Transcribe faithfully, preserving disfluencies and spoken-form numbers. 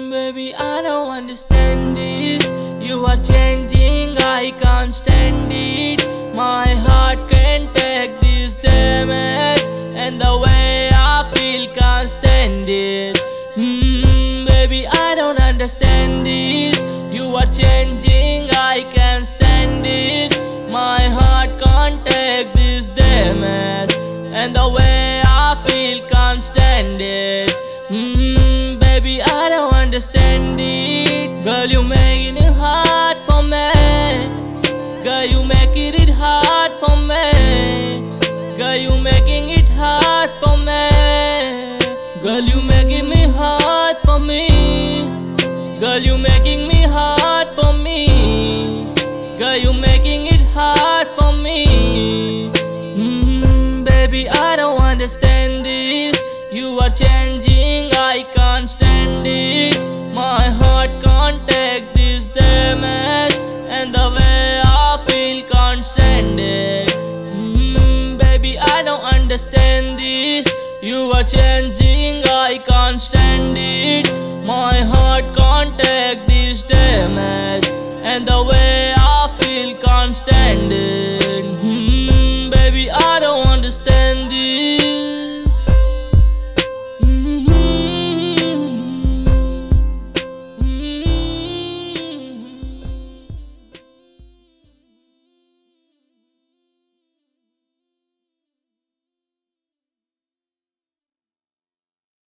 Baby, I don't understand this. You are changing, I can't stand it. My heart can't take this damage, and the way I feel can't stand it. Mm, baby, I don't understand this. You are changing, I can't stand it. My heart can't take this damage, and the way I feel can't stand it. Mm, baby, I don't understand it. Girl, you making it hard for me. Girl, you making it hard for me. Girl, you making it hard for me. Girl, you making me hard for me. Girl, you making me hard for me. Girl, you making it hard for me. Mm, baby, I don't understand this. You are changing, I can't stand it. My heart can't take this damage, and the way I feel can't stand it. Mm, baby, I don't understand this. You are changing, I can't stand it. My heart can't take this damage, and the way I feel can't stand it.